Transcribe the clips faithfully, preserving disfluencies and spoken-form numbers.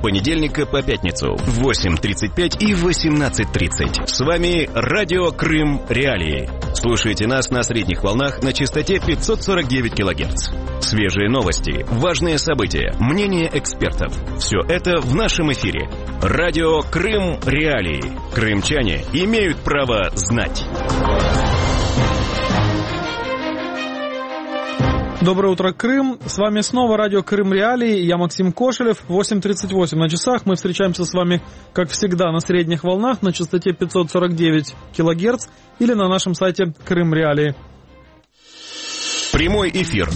понедельника по пятницу в восемь тридцать пять и восемнадцать тридцать. С вами Радио Крым Реалии. Слушайте нас на средних волнах на частоте пятьсот сорок девять килогерц. Свежие новости, важные события, мнения экспертов. Все это в нашем эфире. Радио Крым Реалии. Крымчане имеют право знать. Доброе утро, Крым. С вами снова радио Крым Реалии. Я Максим Кошелев. восемь тридцать восемь на часах. Мы встречаемся с вами, как всегда, на средних волнах на частоте пятьсот сорок девять килогерц или на нашем сайте Крым Реалии. Прямой эфир.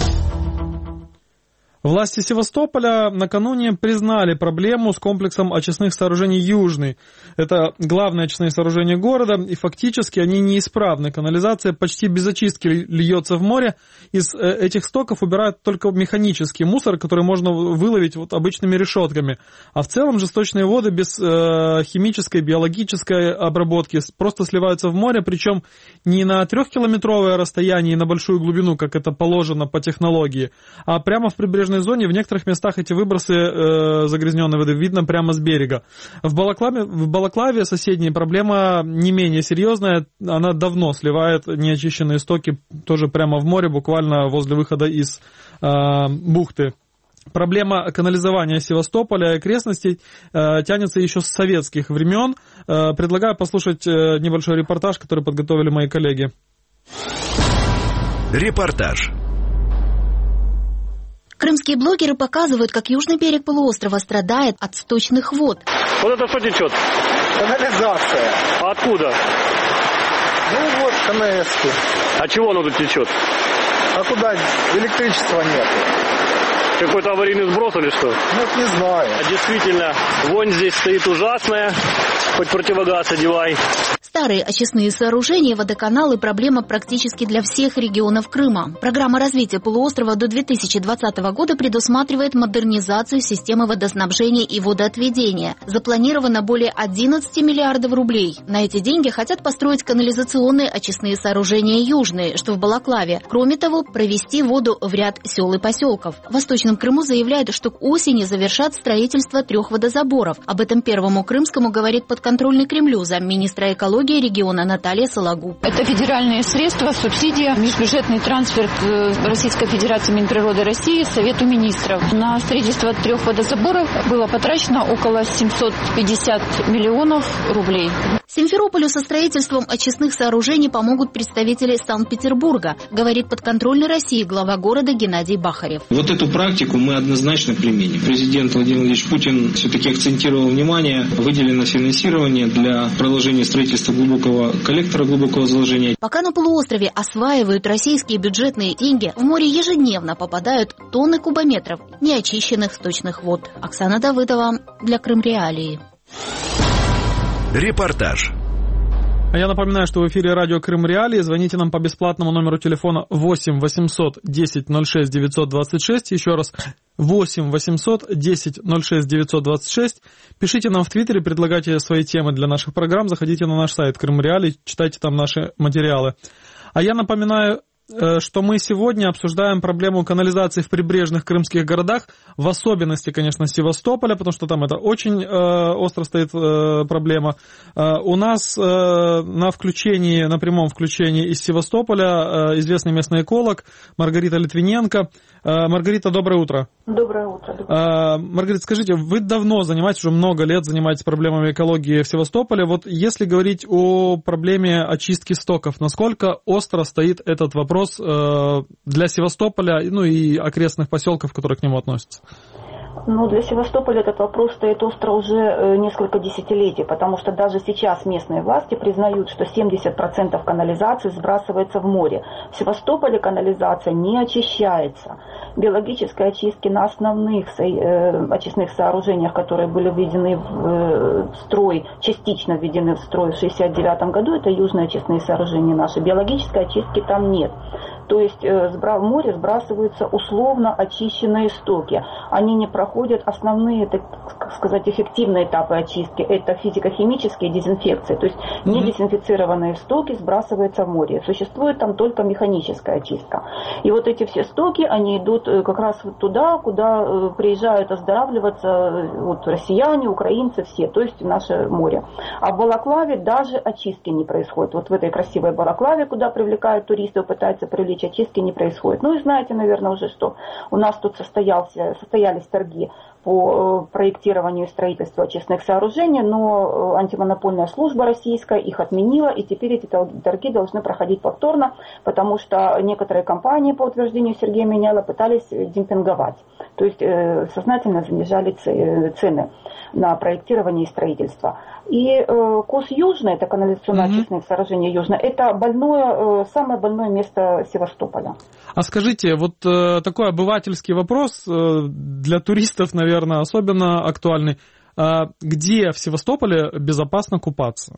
Власти Севастополя накануне признали проблему с комплексом очистных сооружений «Южный». Это главные очистные сооружения города, и фактически они неисправны. Канализация почти без очистки льется в море. Из этих стоков убирают только механический мусор, который можно выловить вот обычными решетками. А в целом же сточные воды без э, химической, биологической обработки просто сливаются в море, причем не на трехкилометровое расстояние и на большую глубину, как это положено по технологии, а прямо в прибрежной зоне. В некоторых местах эти выбросы э, загрязненной воды видно прямо с берега. В Балаклаве, в Балаклаве соседней проблема не менее серьезная. Она давно сливает неочищенные стоки тоже прямо в море, буквально возле выхода из э, бухты. Проблема канализования Севастополя и окрестностей э, тянется еще с советских времен. Э, предлагаю послушать э, небольшой репортаж, который подготовили мои коллеги. Репортаж. Крымские блогеры показывают, как южный берег полуострова страдает от сточных вод. Вот это что течет? Канализация. А откуда? Ну вот, КНСки. А чего оно тут течет? А куда? Электричества нет. Какой-то аварийный сброс или что? Ну, не знаю. А действительно, вонь здесь стоит ужасная. Хоть противогаз одевай. Старые очистные сооружения и водоканалы – проблема практически для всех регионов Крыма. Программа развития полуострова до две тысячи двадцатого года предусматривает модернизацию системы водоснабжения и водоотведения. Запланировано более одиннадцать миллиардов рублей. На эти деньги хотят построить канализационные очистные сооружения «Южные», что в Балаклаве. Кроме того, провести воду в ряд сел и поселков. В Восточном Крыму заявляют, что к осени завершат строительство трех водозаборов. Об этом Первому Крымскому говорит подконтрольный Кремлю замминистра экологии региона Наталья Сологуб. Это федеральные средства, субсидия, межбюджетный трансфер Российской Федерации Минприроды России Совету министров. На строительство трех водозаборов было потрачено около семьсот пятьдесят миллионов рублей. Симферополю со строительством очистных сооружений помогут представители Санкт-Петербурга, говорит подконтрольный России глава города Геннадий Бахарев. Вот эту практику мы однозначно применим. Президент Владимир Владимирович Путин все-таки акцентировал внимание, выделено финансирование для продолжения строительства глубокого коллектора, глубокого заложения. Пока на полуострове осваивают российские бюджетные деньги, в море ежедневно попадают тонны кубометров неочищенных сточных вод. Оксана Давыдова для Крым Реалии. Репортаж. А я напоминаю, что в эфире радио Крым Реалии. Звоните нам по бесплатному номеру телефона восемь восемьсот десять ноль шесть девятьсот двадцать шесть. Еще раз, восемь восемьсот десять ноль шесть девятьсот двадцать шесть. Пишите нам в Твиттере, предлагайте свои темы для наших программ. Заходите на наш сайт Крым Реалии, читайте там наши материалы. А я напоминаю, что мы сегодня обсуждаем проблему канализации в прибрежных крымских городах, в особенности, конечно, Севастополя, потому что там это очень э, остро стоит э, проблема. Э, у нас э, на включении, на прямом включении из Севастополя э, известный местный эколог Маргарита Литвиненко. Э, Маргарита, доброе утро. Доброе утро. Э, Маргарита, скажите, вы давно занимаетесь, уже много лет занимаетесь проблемами экологии в Севастополе. Вот если говорить о проблеме очистки стоков, насколько остро стоит этот вопрос для Севастополя, ну и окрестных поселков, которые к нему относятся? Ну, для Севастополя этот вопрос стоит остро уже несколько десятилетий, потому что даже сейчас местные власти признают, что семьдесят процентов канализации сбрасывается в море. В Севастополе канализация не очищается. Биологической очистки на основных э, очистных сооружениях, которые были введены в э, строй, частично введены в строй в шестьдесят девятом году, это южные очистные сооружения наши, биологической очистки там нет. То есть в море сбрасываются условно очищенные стоки. Они не проходят основные, так сказать, эффективные этапы очистки. Это физико-химические дезинфекции. То есть недезинфицированные стоки сбрасываются в море. Существует там только механическая очистка. И вот эти все стоки, они идут как раз вот туда, куда приезжают оздоравливаться вот, россияне, украинцы, все, то есть наше море. А в Балаклаве даже очистки не происходит. Вот в этой красивой Балаклаве, куда привлекают туристов, пытаются привлечь, очистки не происходит. Ну и знаете, наверное, уже, что у нас тут состоялся, состоялись торги по проектированию и строительству очистных сооружений, но антимонопольная служба российская их отменила, и теперь эти торги должны проходить повторно, потому что некоторые компании, по утверждению Сергея Меняйла, пытались демпинговать, то есть э, сознательно занижали цены на проектирование и строительство. И э, КОС Южный, это канализационно-очистные mm-hmm. сооружения Южное, это больное, э, самое больное место Севастополя. А скажите, вот э, такой обывательский вопрос э, для туристов, наверное, особенно актуальный. Э, где в Севастополе безопасно купаться?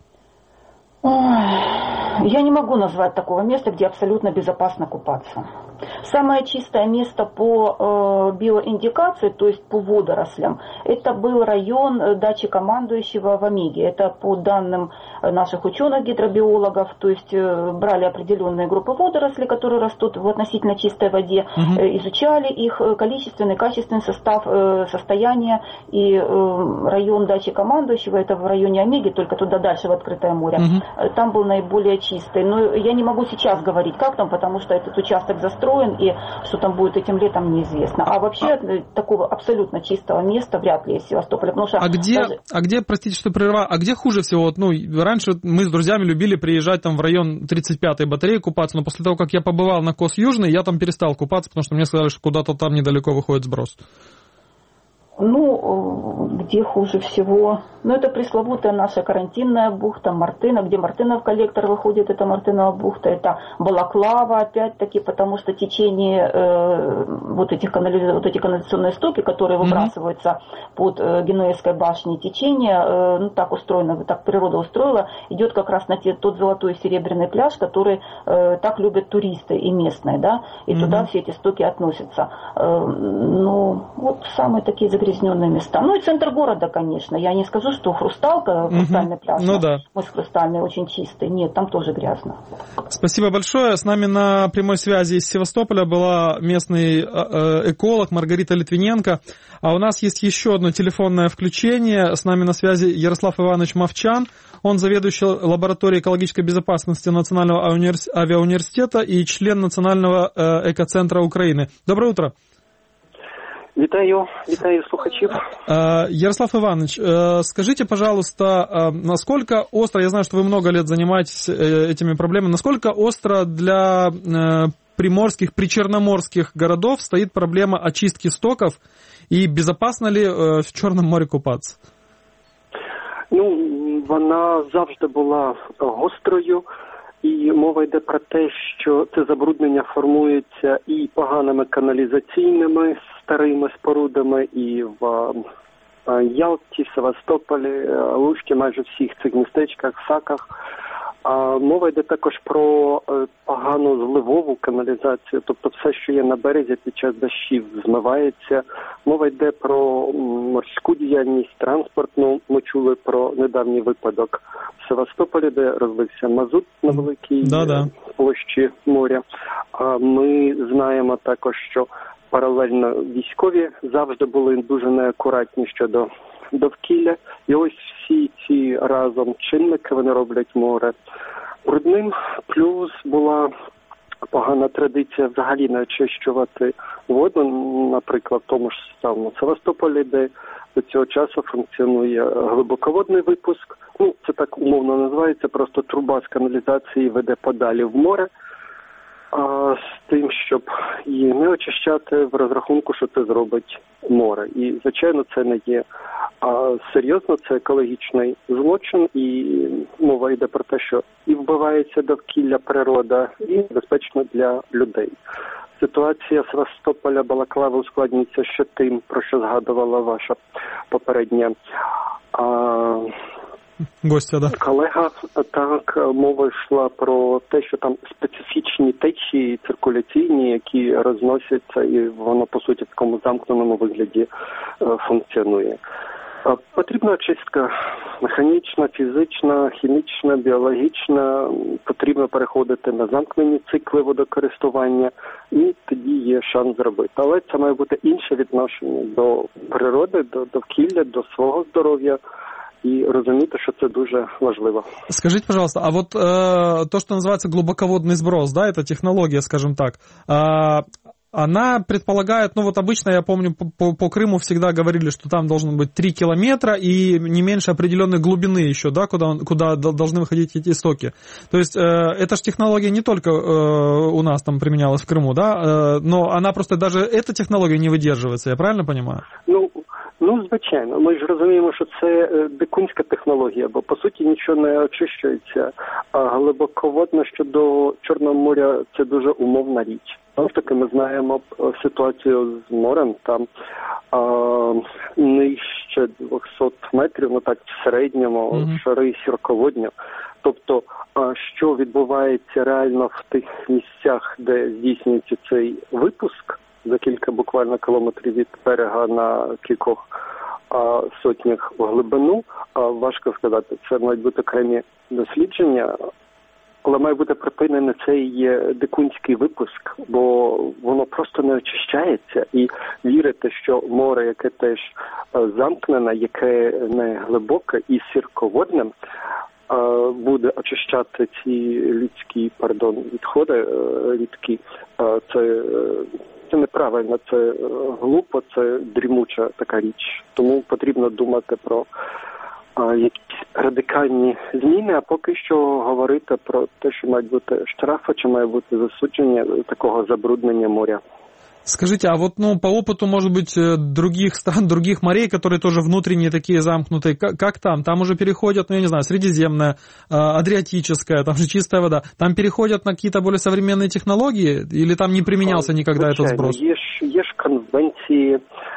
Я не могу назвать такого места, где абсолютно безопасно купаться. Самое чистое место по э, биоиндикации, то есть по водорослям, это был район дачи командующего в Омеге. Это по данным наших ученых-гидробиологов, то есть э, брали определенные группы водорослей, которые растут в относительно чистой воде, угу. э, изучали их количественный, качественный состав, э, состояние, и э, район дачи командующего, это в районе Омеги, только туда дальше в открытое море, угу. там был наиболее чистый. Но я не могу сейчас говорить, как там, потому что этот участок застроен, и что там будет этим летом, неизвестно. А вообще а... такого абсолютно чистого места вряд ли есть в Севастополе. Потому что а, где, даже... а где, простите, что прерываю, а где хуже всего? Вот, ну, раньше мы с друзьями любили приезжать там в район тридцать пятой батареи купаться, но после того, как я побывал на КОС Южный, я там перестал купаться, потому что мне сказали, что куда-то там недалеко выходит сброс. Ну, где хуже всего? Ну, это пресловутая наша карантинная бухта, Мартына, где Мартынов коллектор выходит, это Мартынова бухта, это Балаклава, опять-таки, потому что течение, э, вот, этих канали... вот эти канализационные стоки, которые выбрасываются mm-hmm. под э, Генуэзской башней, течение, э, ну, так устроено, так природа устроила, идет как раз на те, тот золотой и серебряный пляж, который э, так любят туристы и местные, да, и mm-hmm. туда все эти стоки относятся. Э, ну, вот самые такие загрязненные места. Ну, и центр города, конечно, я не скажу, что Хрусталка, хрустальный угу. пляж, ну, да. мы с Хрустальной очень чистый. Нет, там тоже грязно. Спасибо большое. С нами на прямой связи из Севастополя была местный эколог Маргарита Литвиненко. А у нас есть еще одно телефонное включение. С нами на связи Ярослав Иванович Мовчан. Он заведующий лабораторией экологической безопасности Национального авиауниверситета и член Национального экоцентра Украины. Доброе утро. Вітаю, вітаю слухачів. Ярослав Иванович, скажите, пожалуйста, насколько остро, я знаю, что вы много лет занимаетесь этими проблемами, насколько остро для приморских, причерноморских городов стоит проблема очистки стоков, и безопасно ли в Чорному морі купатися? Ну, вона завжди була гострою. І мова йде про те, що це забруднення формується і поганими каналізаційними старими спорудами, і в Ялті, Севастополі, Луцькі, майже всіх цих містечках, Саках. А мова йде також про погану зливову каналізацію, тобто все, що є на березі під час дощів, змивається. Мова йде про морську діяльність, транспортну. Ми чули про недавній випадок в Севастополі, де розлився мазут на великій Да-да. площі моря. А ми знаємо також, що паралельно військові завжди були дуже неакуратні щодо довкілля. І ось всі ці разом чинники, вони роблять море брудним. Плюс була погана традиція взагалі не очищувати воду, наприклад, в тому ж самому Севастополі, де до цього часу функціонує глибоководний випуск. Ну, це так умовно називається, просто труба з каналізації веде подалі в море. А з тим, щоб її не очищати, в розрахунку, що це зробить море. І, звичайно, це не є а, серйозно, це екологічний злочин, і мова йде про те, що і вбивається довкілля, природа, і безпечно для людей. Ситуація Севастополя, Балаклави ускладнюється ще тим, про що згадувала ваша попередня а, гостя, да? Колега, так, мова йшла про те, що там специфічні течії циркуляційні, які розносяться, і воно, по суті, в такому замкненому вигляді функціонує. Потрібна очистка механічна, фізична, хімічна, біологічна. Потрібно переходити на замкнені цикли водокористування, і тоді є шанс зробити. Але це має бути інше відношення до природи, до довкілля, до свого здоров'я. И розуміти, що це дуже важливо. Скажите, пожалуйста, а вот э, то, что называется глубоководный сброс, да, это технология, скажем так, э, она предполагает, ну вот обычно, я помню, по, по, по Крыму всегда говорили, что там должно быть три километра и не меньше определенной глубины еще, да, куда, куда должны выходить эти истоки. То есть э, эта же технология не только э, у нас там применялась в Крыму, да, э, но она просто даже, эта технология не выдерживается, я правильно понимаю? Ну, Ну, звичайно. Ми ж розуміємо, що це дикунська технологія, бо, по суті, нічого не очищується. А глибоководно щодо Чорного моря – це дуже умовна річ. Тому ж таки ми знаємо ситуацію з морем, там а, нижче двісті метрів, ну так, в середньому, mm-hmm. шари сірководня. Тобто, а, що відбувається реально в тих місцях, де здійснюється цей випуск, за кілька буквально кілометрів від берега на кількох а, сотнях у глибину, а, важко сказати, це мають бути окремі дослідження, але має бути припинений цей дикунський випуск, бо воно просто не очищається, і вірити, що море, яке теж замкнене, яке не глибоке і сірководним, буде очищати ці людські, пардон, відходи рідкі, це Це неправильно, це глупо, це дрімуча така річ. Тому потрібно думати про а, якісь радикальні зміни, а поки що говорити про те, що мають бути штрафи, чи має бути засудження такого забруднення моря. Скажите, а вот ну, по опыту, может быть, других стран, других морей, которые тоже внутренние такие замкнутые, как, как там? Там уже переходят, ну, я не знаю, Средиземное, Адриатическое, там же чистая вода. Там переходят на какие-то более современные технологии? Или там не применялся никогда Звичайно, этот сброс? Є ж, є ж конвенції,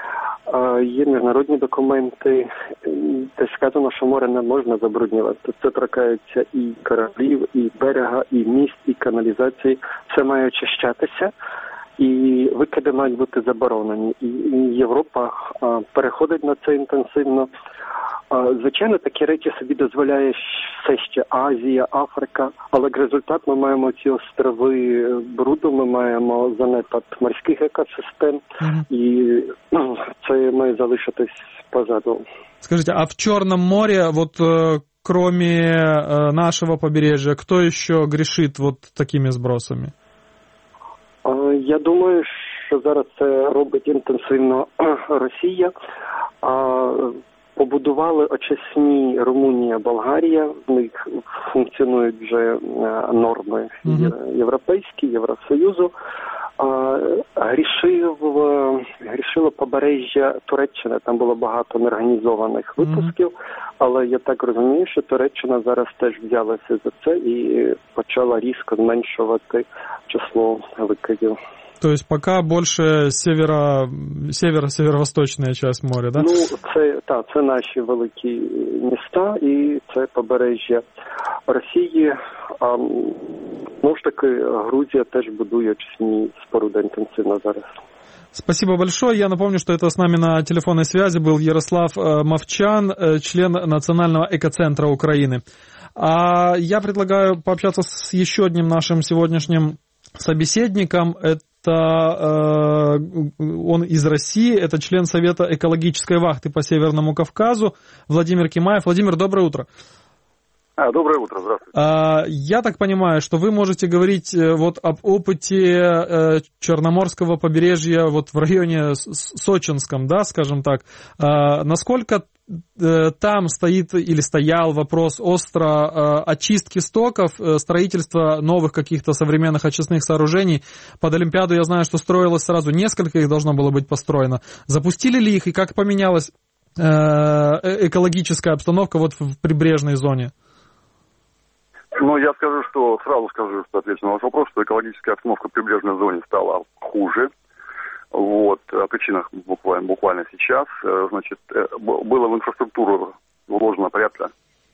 є міжнародні документи, де сказано, що море не можна забруднювати. Це торкається і кораблів, і берега, і міст, і каналізації. Все має очищатися. І викиди мають бути заборонені. І Європа а, переходить на це інтенсивно. А, звичайно, такі речі собі дозволяє все ще Азія, Африка, але як результат ми маємо ці острови бруду, ми маємо занепад морських екосистем, mm-hmm. і ну, це має залишитись позаду. Скажите, а в Черном море, вот кроме нашего побережья, кто еще грешит вот такими сбросами? Я думаю, що зараз це робить інтенсивно Росія. Побудували очисні Румунія, Болгарія, в них функціонують вже норми mm-hmm. європейські, Євросоюзу. Грішив, грішило побережжя Туреччини, там було багато неорганізованих випусків, mm-hmm. але я так розумію, що Туреччина зараз теж взялася за це і почала різко зменшувати число викидів. То есть пока больше северо, северо, северо-восточная часть моря, да? Ну, це, та, це наші великі міста і це побережжя Росії. А, ну ж таки, Грузія теж будує очисні споруди интенсивно зараз. Спасибо большое. Я напомню, что это с нами на телефонной связи был Ярослав Мовчан, член Национального экоцентра Украины. А я предлагаю пообщаться с еще одним нашим сегодняшним собеседником. Это э, он из России, это член Совета экологической вахты по Северному Кавказу Владимир Кимаев. Владимир, доброе утро. А, доброе утро, здравствуйте. А, я так понимаю, что вы можете говорить вот об опыте э, Черноморского побережья вот в районе Сочинском, да, скажем так. А, насколько э, там стоит или стоял вопрос остро э, очистки стоков, э, строительства новых каких-то современных очистных сооружений? Под Олимпиаду я знаю, что строилось сразу несколько, их должно было быть построено. Запустили ли их и как поменялась э, экологическая обстановка вот в прибрежной зоне? Ну, я скажу, что сразу скажу, что отвечу на ваш вопрос, что экологическая обстановка в прибрежной зоне стала хуже. Вот, о причинах буквально, буквально сейчас. Значит, было в инфраструктуру вложено порядка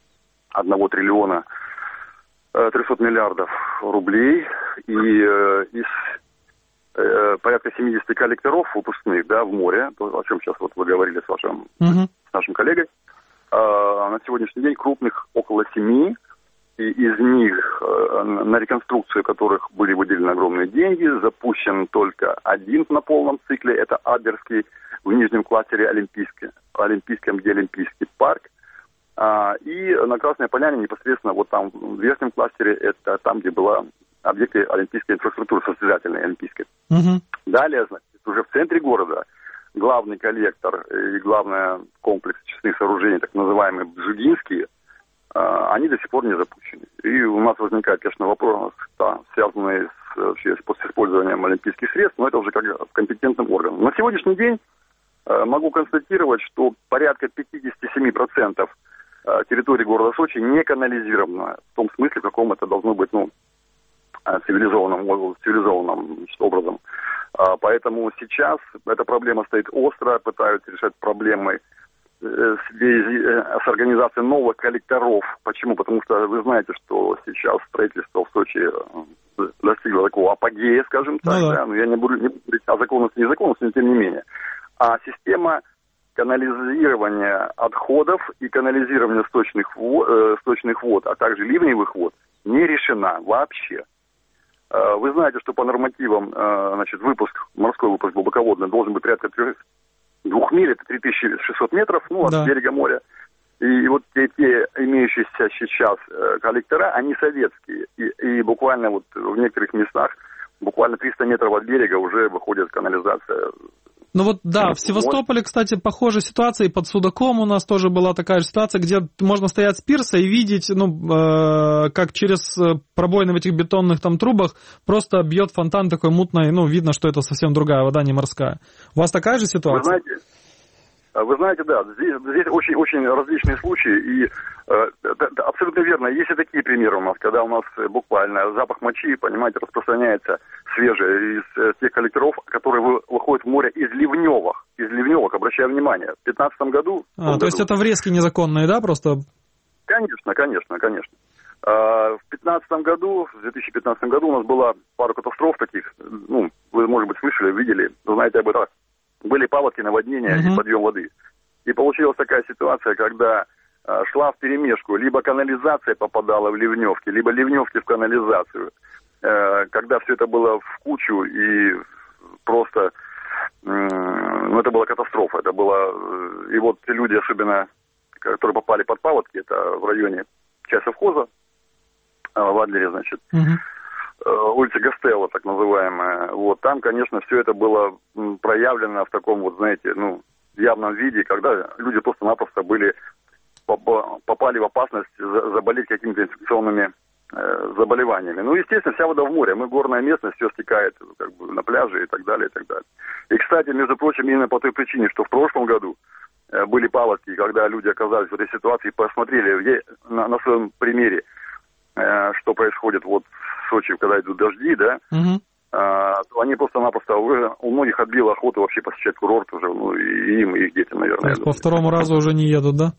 одного триллиона трехсот миллиардов рублей, и э, из э, порядка семидесяти коллекторов выпускных, да, в море, то, о чем сейчас вот вы говорили с вашим, uh-huh. с нашим коллегой, э, на сегодняшний день крупных около семи, и из них э, на реконструкцию которых были выделены огромные деньги, запущен только один на полном цикле, это Адлерский в нижнем кластере Олимпийский, Олимпийском, где Олимпийский парк. А, и на Красной Поляне непосредственно вот там в верхнем кластере, это там, где была объекты олимпийской инфраструктуры, состязательной олимпийской. Uh-huh. Далее, значит, уже в центре города главный коллектор и главный комплекс очистных сооружений, так называемые Бжегинские, а, они до сих пор не запущены. И у нас возникает, конечно, вопрос, да, связанный с, вообще, с использованием олимпийских средств, но это уже как компетентным органом. На сегодняшний день а, могу констатировать, что порядка пятьдесят семь процентов территории города Сочи не канализирована в том смысле, в каком это должно быть, ну, цивилизованным, цивилизованным образом. Поэтому сейчас эта проблема стоит остро, пытаются решать проблемы с организацией новых коллекторов. Почему? Потому что вы знаете, что сейчас строительство в Сочи достигло такого апогея, скажем так. Ну, да. Да? Но я не буду, не буду говорить о законности и незаконности, но тем не менее. А система канализирование отходов и канализирование сточных вод, э, сточных вод, а также ливневых вод не решена вообще. Э, вы знаете, что по нормативам, э, значит, выпуск, морской выпуск глубоководный должен быть порядка двух миль, это три тысячи шестьсот метров, ну, от да. берега моря. И, и вот те, те имеющиеся сейчас э, коллектора, они советские. И, и буквально вот в некоторых местах, буквально триста метров от берега уже выходит канализация. Ну вот да, в Севастополе, кстати, похожая ситуация, и под Судаком у нас тоже была такая же ситуация, где можно стоять с пирса и видеть, ну, э, как через пробоины в этих бетонных там трубах просто бьет фонтан такой мутный, ну, видно, что это совсем другая вода, не морская. У вас такая же ситуация? Вы знаете, вы знаете, да, здесь, здесь очень, очень различные случаи, и э, да, да, абсолютно верно, есть и такие примеры у нас, когда у нас буквально запах мочи, понимаете, распространяется свежий из э, тех коллекторов, которые вы, выходят в море из ливневых, из ливневых, обращаю внимание, в пятнадцатом году... А, то году, есть это врезки незаконные, да, просто? Конечно, конечно, конечно. А, в пятнадцатом году, в две тысячи пятнадцатом году у нас была пара катастроф таких, ну, вы, может быть, слышали, видели, знаете об этом. Были паводки, наводнения uh-huh. и подъем воды. И получилась такая ситуация, когда э, шла вперемешку, либо канализация попадала в ливневки, либо ливневки в канализацию. Э, когда все это было в кучу, и просто, э, ну, это была катастрофа. Это было, э, и вот люди, особенно, которые попали под паводки, это в районе Часовхоза, э, в Адлере, значит, uh-huh. улица Гастелло, так называемая. Вот там, конечно, все это было проявлено в таком вот, знаете, ну, явном виде, когда люди просто-напросто были, попали в опасность заболеть какими-то инфекционными э, заболеваниями. Ну, естественно, вся вода в море. Мы горная местность, все стекает как бы на пляже и так далее, и так далее. И, кстати, между прочим, именно по той причине, что в прошлом году э, были паводки, когда люди оказались в этой ситуации, посмотрели на, на своем примере, э, что происходит вот в Сочи, когда идут дожди, да, угу. а, они просто-напросто уже, у многих отбила охоту вообще посещать курорт уже, ну, и им, и их детям, наверное. По второму разу уже не едут, да?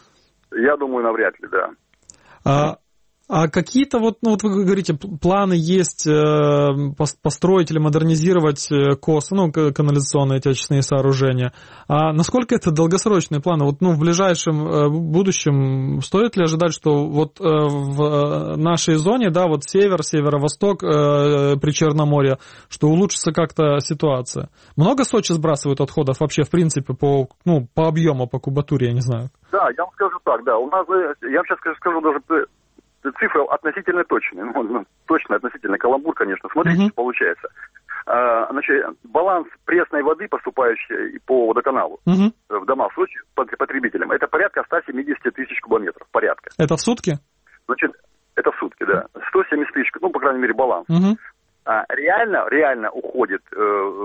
Я думаю, навряд ли, да. А, а какие-то вот, ну вот вы говорите, планы есть э, построить или модернизировать косы, ну, канализационные эти очистные сооружения. А насколько это долгосрочные планы? Вот, ну, в ближайшем э, будущем стоит ли ожидать, что вот э, в нашей зоне, да, вот север, северо-восток э, при Черноморье, что улучшится как-то ситуация? Много Сочи сбрасывают отходов вообще, в принципе, по, ну, по объему, по кубатуре, я не знаю? Да, я вам скажу так, да, у нас, я вам сейчас скажу даже... Цифры относительно точные, ну, точно относительно, каламбур, конечно. Смотрите, uh-huh. что получается. А, значит, баланс пресной воды, поступающей по водоканалу uh-huh. в дома в Сочи потребителям, это порядка сто семьдесят тысяч кубометров, порядка. Это в сутки? Значит, это в сутки, да. сто семьдесят тысяч, ну, по крайней мере, баланс. Uh-huh. А, реально, реально уходит э,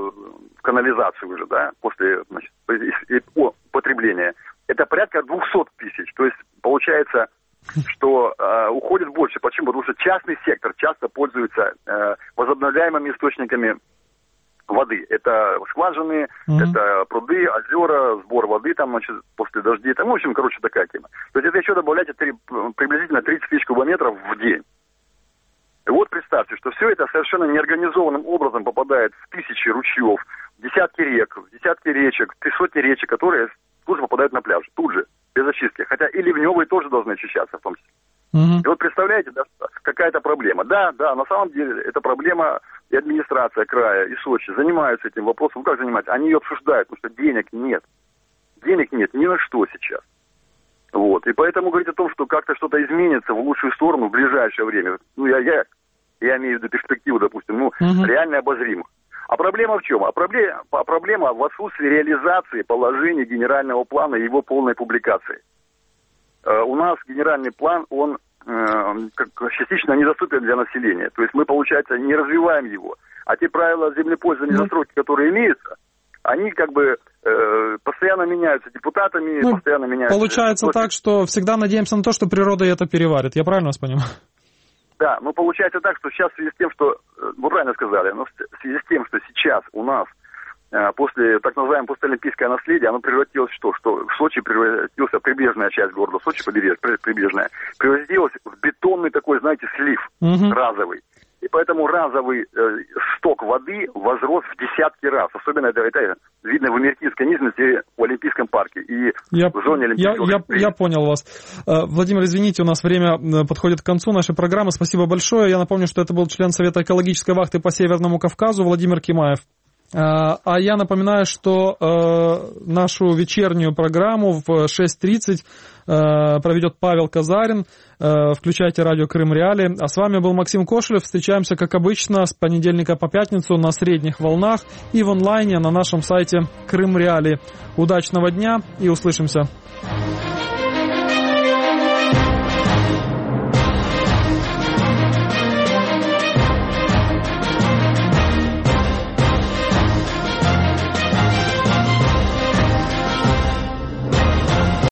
в канализацию уже, да, после, значит, потребления. Это порядка двести тысяч, то есть, получается... что э, уходит больше. Почему? Потому что частный сектор часто пользуется э, возобновляемыми источниками воды. Это скважины, mm-hmm. это пруды, озера, сбор воды там, значит, после дождей. Там, в общем, короче, такая тема. То есть это еще добавляйте три, приблизительно тридцать тысяч кубометров в день. И вот представьте, что все это совершенно неорганизованным образом попадает в тысячи ручьев, в десятки рек, в десятки речек, в сотни речек, которые тут же попадают на пляж, тут же, без очистки. Хотя и ливневые тоже должны очищаться в том числе. Mm-hmm. И вот представляете, да, какая-то проблема. Да, да, на самом деле это проблема, и администрация края, и Сочи занимаются этим вопросом. Ну как занимаются? Они ее обсуждают, потому что денег нет. Денег нет ни на что сейчас. Вот. И поэтому говорить о том, что как-то что-то изменится в лучшую сторону в ближайшее время, ну я, я, я имею в виду перспективу, допустим, ну mm-hmm. реально обозримо. А проблема в чем? А проблема, а проблема в отсутствии реализации положений генерального плана и его полной публикации. У нас генеральный план, он э, как, частично недоступен для населения. То есть мы, получается, не развиваем его. А те правила землепользования и застройки, которые имеются, они как бы э, постоянно меняются депутатами, ну, постоянно меняются... Получается так, что всегда надеемся на то, что природа это переварит. Я правильно вас понимаю? Да, но получается так, что сейчас в связи с тем, что... Вы правильно сказали, но в связи с тем, что сейчас у нас после так называемое постолимпийское наследие, оно превратилось в что? Что в Сочи превратился, прибрежная часть города Сочи, побережье, прибрежная, превратилась в бетонный такой, знаете, слив угу. разовый. И поэтому разовый э, сток воды возрос в десятки раз. Особенно это, это видно в Эмеретинской низменности, в Олимпийском парке и я, в зоне Олимпийского. Я, я, я понял вас. Владимир, извините, у нас время подходит к концу нашей программы. Спасибо большое. Я напомню, что это был член Совета экологической вахты по Северному Кавказу Владимир Кимаев. А я напоминаю, что э, нашу вечернюю программу в шесть тридцать э, проведет Павел Казарин. Э, включайте радио Крым Реалии. А с вами был Максим Кошелев. Встречаемся, как обычно, с понедельника по пятницу на средних волнах и в онлайне на нашем сайте Крым Реалии. Удачного дня и услышимся.